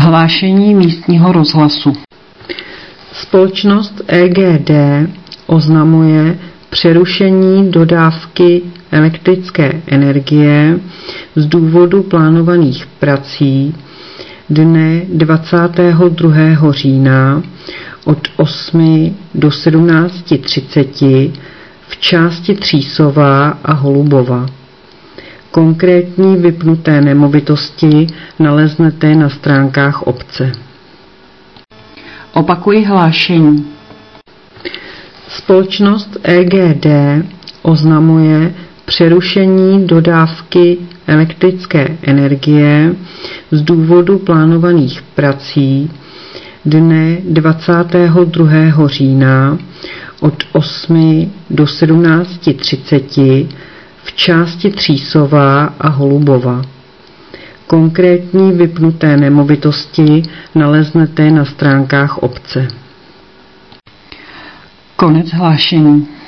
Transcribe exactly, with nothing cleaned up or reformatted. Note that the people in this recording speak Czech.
Hlášení místního rozhlasu. Společnost E G D oznamuje přerušení dodávky elektrické energie z důvodu plánovaných prací dne dvacátého druhého října od osmi do sedmnácti třiceti v části Třísová a Holubova. Konkrétní vypnuté nemovitosti naleznete na stránkách obce. Opakuji hlášení. Společnost E G D oznamuje přerušení dodávky elektrické energie z důvodu plánovaných prací dne dvacátého druhého října od osmi do sedmnácti třiceti v části Třísová a Holubova. Konkrétní vypnuté nemovitosti naleznete na stránkách obce. Konec hlášení.